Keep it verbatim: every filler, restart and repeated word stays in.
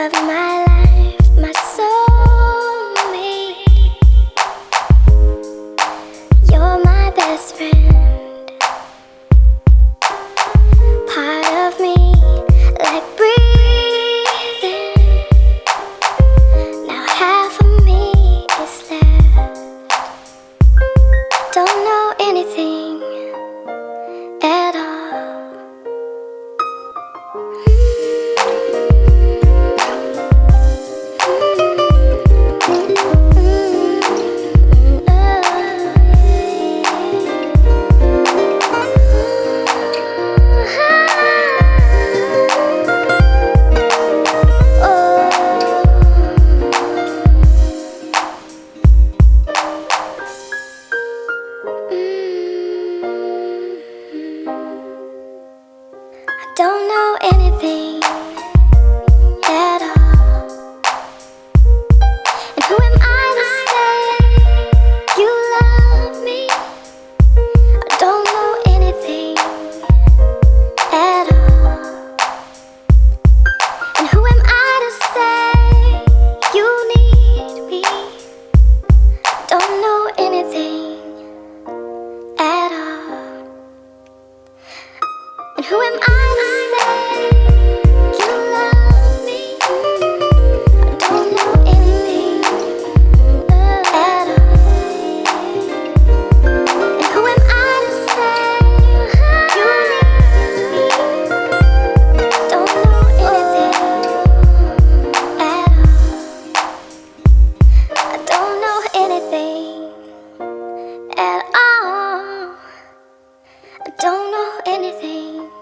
of my life, my soulmate. You're my best friend, part of me, like breathing. Now half of me is left. Don't know anything at all. Don't know anything at all. And who am I to say you love me? I don't know anything at all. And who am I to say you need me? Don't know anything at all. And who am I to say you love me? I don't know anything at all. And who am I to say you need me? Don't know anything at all. I don't know anything at all. I don't know anything.